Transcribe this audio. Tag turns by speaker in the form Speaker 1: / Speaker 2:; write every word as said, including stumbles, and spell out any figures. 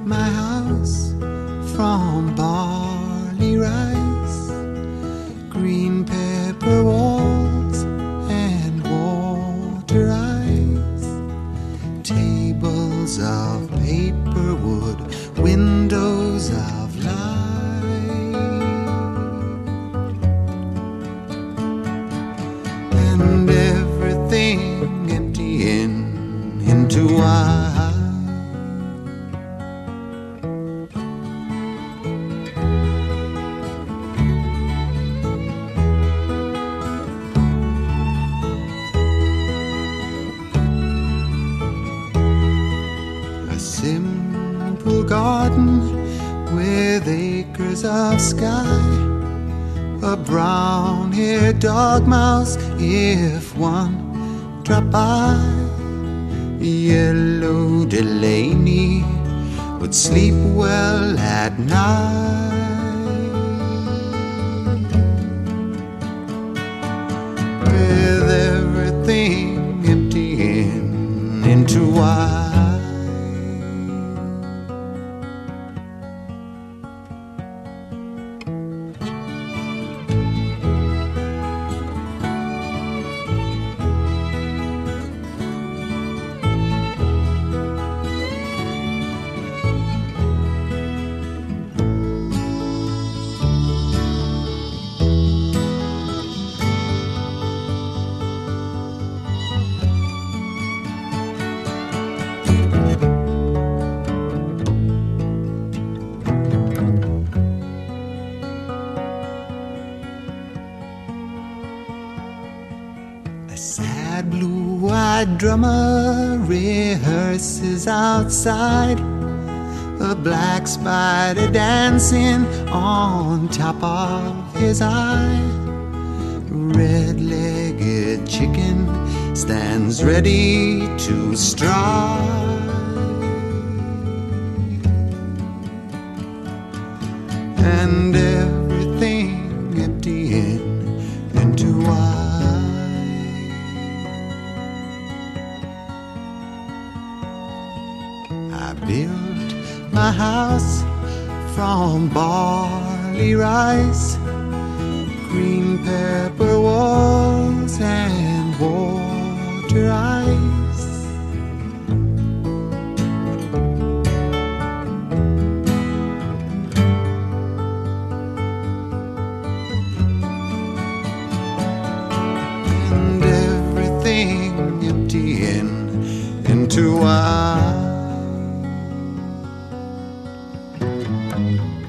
Speaker 1: my house from barley rice, green pepper walls and water ice, tables of paper wood, windows of light, and everything emptying into white. A simple garden with acres of sky, a brown-haired dog mouse if one dropped by. Yellow Delaney would sleep well at night, with everything emptying into white. A sad blue-eyed drummer rehearses outside, a black spider dancing on top of his eye. Red-legged chicken stands ready to strike, and everything emptying into white. I built my house from barley rice, green pepper walls and water ice, and everything emptying into white.